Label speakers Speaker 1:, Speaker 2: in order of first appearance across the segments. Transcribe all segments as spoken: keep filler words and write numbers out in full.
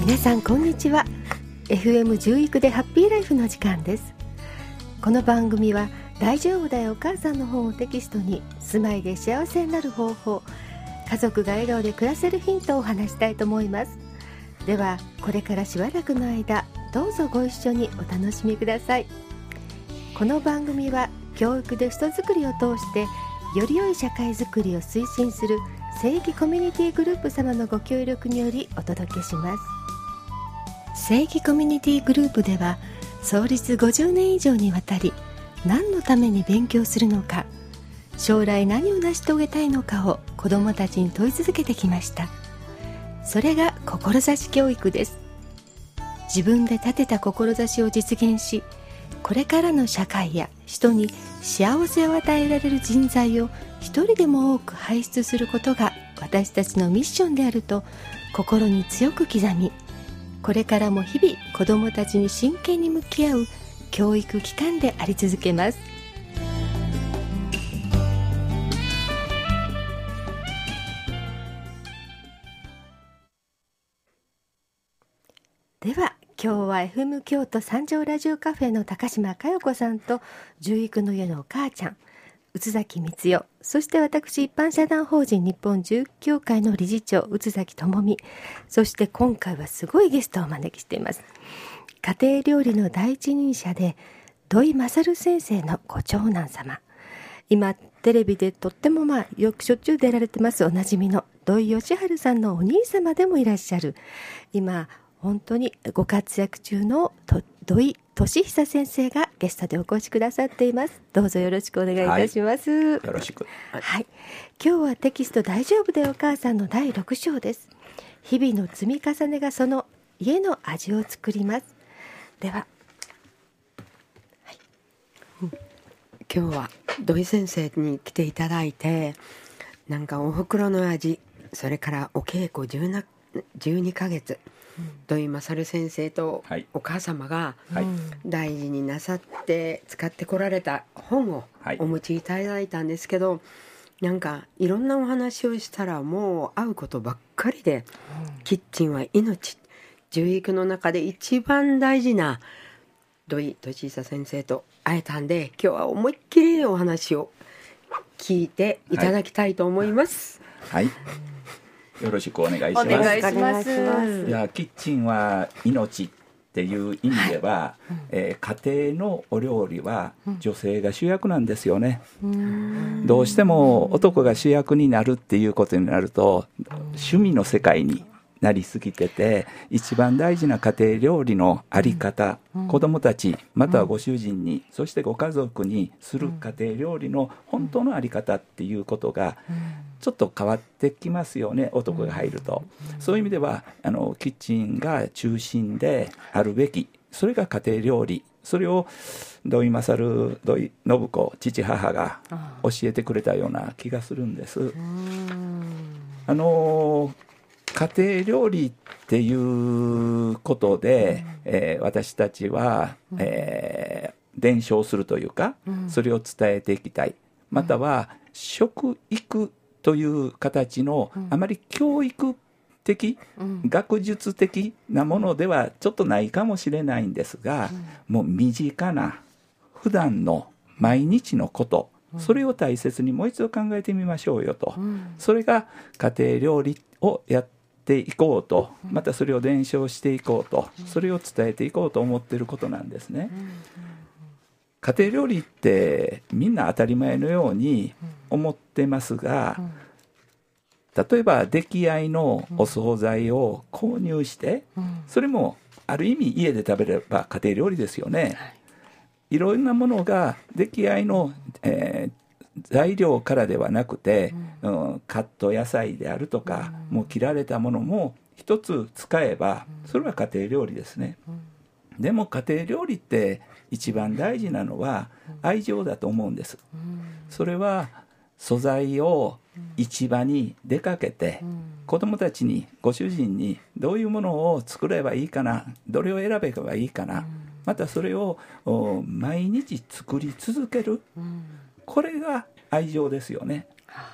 Speaker 1: 皆さんこんにちは。 エフエム 獣育でハッピーライフの時間です。この番組は大丈夫だよお母さんの本をテキストに住まいで幸せになる方法、家族が笑顔で暮らせるヒントをお話したいと思います。ではこれからしばらくの間どうぞご一緒にお楽しみください。この番組は教育で人づくりを通してより良い社会づくりを推進する正義コミュニティグループ様のご協力によりお届けします。正義コミュニティグループでは創立ごじゅうねん以上にわたり、何のために勉強するのか、将来何を成し遂げたいのかを子どもたちに問い続けてきました。それが志教育です。自分で立てた志を実現し、これからの社会や人に幸せを与えられる人材を一人でも多く輩出することが私たちのミッションであると心に強く刻み、これからも日々子どもたちに真剣に向き合う教育機関であり続けます。では今日は エフエム 京都三条ラジオカフェの高島佳代子さんと獣育の家のお母ちゃん宇崎光代、そして私一般社団法人日本獣育協会の理事長宇崎智美、そして今回はすごいゲストをお招きしています。家庭料理の第一人者で土井勝先生のご長男様、今テレビでとってもまあよくしょっちゅう出られてますおなじみの土井善晴さんのお兄様でもいらっしゃる、今本当にご活躍中の土井俊久先生がゲストでお越しくださっています。どうぞよろしくお願いいたします。はい、
Speaker 2: よろしく、はい
Speaker 1: はい、今日はテキスト大丈夫だよお母さんのだいろく章です。日々の積み重ねがその家の味を作ります。では、
Speaker 3: はいうん、今日は土井先生に来ていただいて、なんかお袋の味、それからお稽古じゅうにかげつ、土井勝先生とお母様が大事になさって使ってこられた本をお持ちいただいたんですけど、なんかいろんなお話をしたらもう会うことばっかりで、キッチンは命、獣育の中で一番大事な土井俊久先生と会えたんで、今日は思いっきりお話を聞いていただきたいと思います。
Speaker 2: はい、はいよろしくお願いします。
Speaker 1: お願いします。
Speaker 2: いやキッチンは命っていう意味では、はいえー、家庭のお料理は女性が主役なんですよね。うんどうしても男が主役になるっていうことになると趣味の世界になりすぎてて、一番大事な家庭料理のあり方、うん、子どもたちまたはご主人に、うん、そしてご家族にする家庭料理の本当のあり方っていうことがちょっと変わってきますよね、男が入ると。そういう意味ではあのキッチンが中心であるべき、それが家庭料理、それを土井勝、土井信子、父母が教えてくれたような気がするんです。あの家庭料理っていうことで、えー、私たちは、えー、伝承するというか、それを伝えていきたい、または食育という形のあまり教育的、学術的なものではちょっとないかもしれないんですが、もう身近な普段の毎日のこと、それを大切にもう一度考えてみましょうよと、それが家庭料理をやっていこうと、またそれを伝承していこうと、それを伝えていこうと思っていることなんですね。家庭料理ってみんな当たり前のように思ってますが、例えば出来合いのお惣菜を購入して、それもある意味家で食べれば家庭料理ですよね。いろんなものが出来合いの、えー材料からではなくて、うんうん、カット野菜であるとか、うん、もう切られたものも一つ使えばそれは家庭料理ですね、うん、でも家庭料理って一番大事なのは愛情だと思うんです、うん、それは素材を市場に出かけて、うん、子どもたちにご主人にどういうものを作ればいいかな、どれを選べばいいかな、うん、またそれを毎日作り続ける、うんこれが愛情ですよね。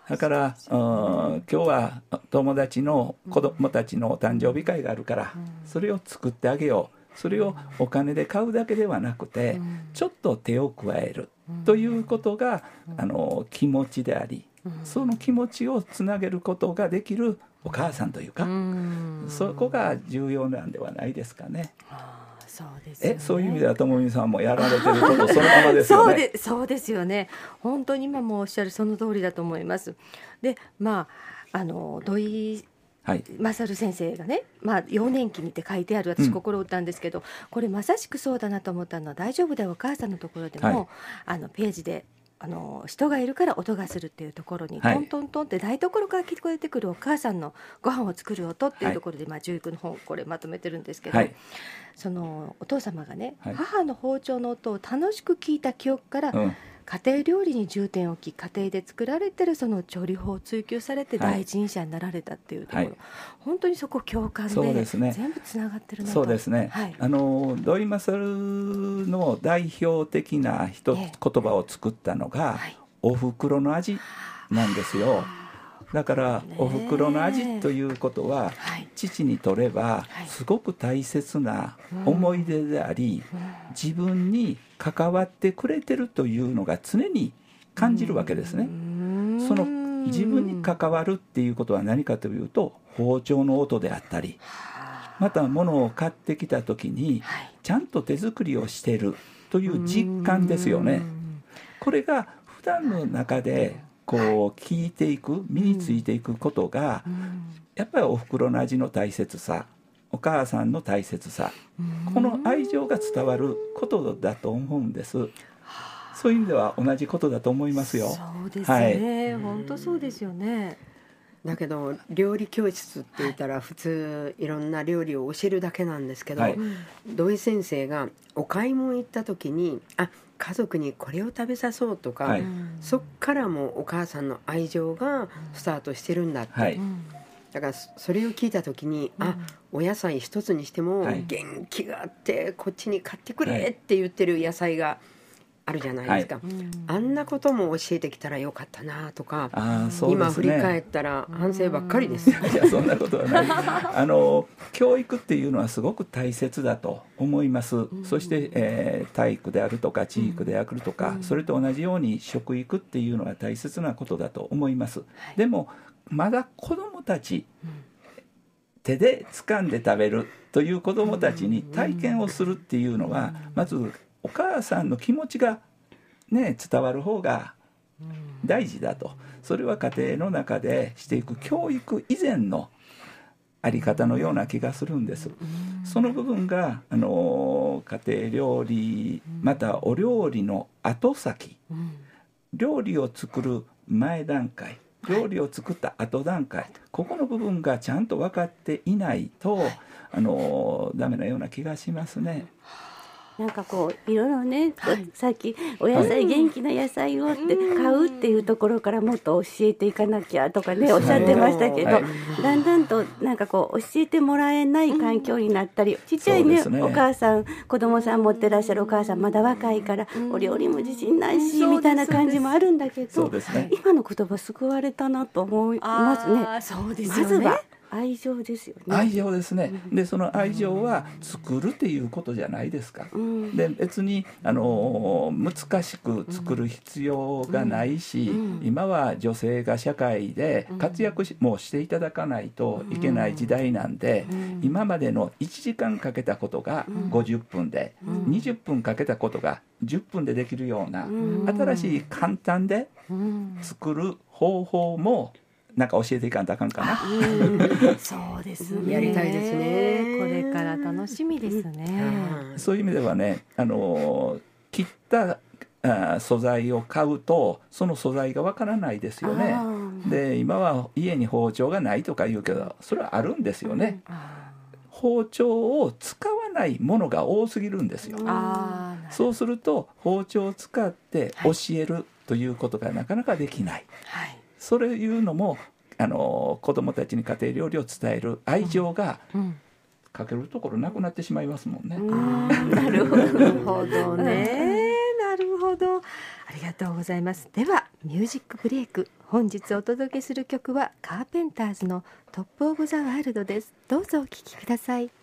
Speaker 2: だから今日は友達の子供たちのお誕生日会があるからそれを作ってあげよう、それをお金で買うだけではなくてちょっと手を加えるということがあの気持ちであり、その気持ちをつなげることができるお母さんというか、そこが重要なんではないですかね。
Speaker 1: そうですよね、
Speaker 2: えそういう意味ではともみさんもやられてることそのままですよね。
Speaker 1: そうで、そうですよね。本当に今もおっしゃるその通りだと思います。で、まああの土井勝先生がね、まあ、幼年期にって書いてある、私心打ったんですけど、うん、これまさしくそうだなと思ったのは、大丈夫だよお母さんのところでも、はい、あのページであの人がいるから音がするっていうところに、はい、トントントンって台所から聞こえてくるお母さんのご飯を作る音っていうところで、はい、まあ、獣育の本これまとめてるんですけど、はい、そのお父様がね、はい、母の包丁の音を楽しく聞いた記憶から、うん、家庭料理に重点を置き、家庭で作られてるその調理法を追求されて第一人者になられたっていうところ、はい、本当にそこ共感 で, で、ね、全部つながってるなと。
Speaker 2: そうですね、はい、あの土井勝の代表的な一つ言葉を作ったのが、はい、お袋の味なんですよ。だからお袋の味ということは、はい、父にとればすごく大切な思い出であり、うん、自分に関わってくれてるというのが常に感じるわけですね。その自分に関わるっていうことは何かというと、包丁の音であったり、また物を買ってきた時にちゃんと手作りをしているという実感ですよね。これが普段の中でこう聞いていく、身についていくことが、やっぱりお袋の味の大切さ、お母さんの大切さ、この愛情が伝わることだと思うんです。そういう意味では同じことだと思いますよ。
Speaker 1: そうですね、はい、本当そうですよね。
Speaker 3: だけど料理教室って言ったら普通いろんな料理を教えるだけなんですけど、はい、土井先生がお買い物行った時に、あ、家族にこれを食べさそうとか、はい、そっからもお母さんの愛情がスタートしてるんだって、はい、だからそれを聞いた時に、うん、あ、お野菜一つにしても元気があってこっちに買ってくれって言ってる野菜があるじゃないですか、はい、あんなことも教えてきたらよかったなとか、あ、そうですね、今振り返ったら反省ばっかりです。
Speaker 2: いや、そんなことはないあの教育っていうのはすごく大切だと思います。そして、えー、体育であるとか地域であるとか、それと同じように食育っていうのは大切なことだと思います。でもまだ子どもたち、手で掴んで食べるという子どもたちに体験をするっていうのは、まずお母さんの気持ちが、ね、伝わる方が大事だと。それは家庭の中でしていく教育以前のあり方のような気がするんです。その部分があの家庭料理、またお料理の後先、料理を作る前段階、料理を作った後段階、ここの部分がちゃんと分かっていないと、あのダメなような気がしますね。
Speaker 4: なんかこういろいろね、はい、さっきお野菜、はい、元気な野菜をって買うっていうところからもっと教えていかなきゃとかね、おっしゃってましたけど、はい、だんだんとなんかこう教えてもらえない環境になったり、ちっちゃい ね, ねお母さん、子供さん持ってらっしゃるお母さんまだ若いからお料理も自信ないしみたいな感じもあるんだけど、ね、今の言葉救われたなと思いますね。
Speaker 1: あ、そうですよね。
Speaker 4: まずは愛情ですよね。
Speaker 2: 愛情ですね。でその愛情は作るっていうことじゃないですか、うん、で別にあの難しく作る必要がないし、うん、今は女性が社会で活躍し、うん、もうしていただかないといけない時代なんで、うん、今までのいちじかんかけたことがごじゅっぷんで、うん、にじゅっぷんかけたことがじゅっぷんでできるような、うん、新しい簡単で作る方法もなんか教えていかんとあかんかな。
Speaker 1: そうですね。
Speaker 3: やりたいですね。
Speaker 1: これから楽しみですね。
Speaker 2: そういう意味ではね、あの切ったあ素材を買うとその素材がわからないですよね。で今は家に包丁がないとか言うけど、それはあるんですよね。包丁を使わないものが多すぎるんですよ。あ、そうすると包丁を使って教えるということがなかなかできない。はい、それいうのもあの子どもたちに家庭料理を伝える愛情がかけるところなくなってしまいますもんね。
Speaker 1: うん、なるほどね。なるほど。ありがとうございます。ではミュージックブレイク。本日お届けする曲はカーペンターズのトップオブザワールドです。どうぞお聴きください。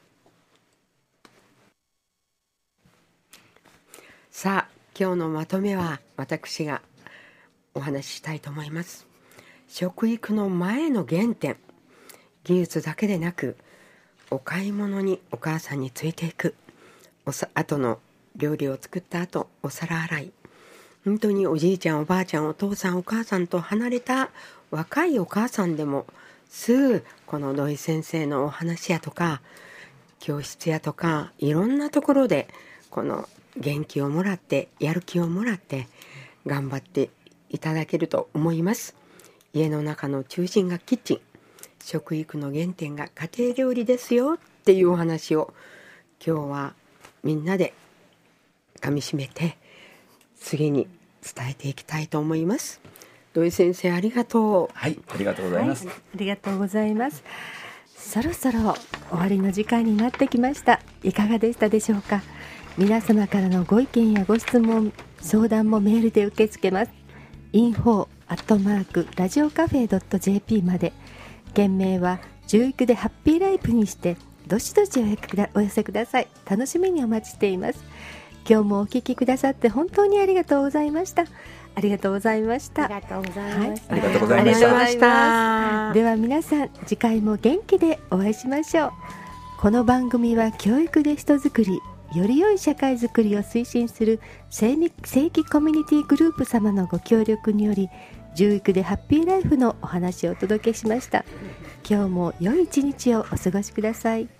Speaker 3: さあ、今日のまとめは私がお話ししたいと思います。食育の前の原点、技術だけでなくお買い物にお母さんについていく、おさ後の料理を作った後お皿洗い、本当におじいちゃんおばあちゃんお父さんお母さんと離れた若いお母さんでもすぐこの土井先生のお話やとか教室やとかいろんなところでこの元気をもらってやる気をもらって頑張っていただけると思います。家の中の中心がキッチン、食育の原点が家庭料理ですよっていうお話を今日はみんなで噛み締めて次に伝えていきたいと思います。土井先生ありがとう。
Speaker 2: はい、ありがとうございます、
Speaker 1: はい、ありがとうございます。そろそろ終わりの時間になってきました。いかがでしたでしょうか。皆様からのご意見やご質問相談もメールで受け付けます。インフォアットマークラジオカフェドットジェーピー まで。件名は獣育でハッピーライフにしてどしどしお寄せください。楽しみにお待ちしています。今日もお聞きくださって本当にありがとうございました。ありがとうございました。
Speaker 4: ありがとうございました、
Speaker 2: はい、ありがとうございました。
Speaker 3: ありがとうございました。
Speaker 1: では皆さん次回も元気でお会いしましょう。この番組は教育で人づくりより良い社会づくりを推進する正規コミュニティグループ様のご協力により獣育でハッピーライフのお話をお届けしました。今日も良い一日をお過ごしください。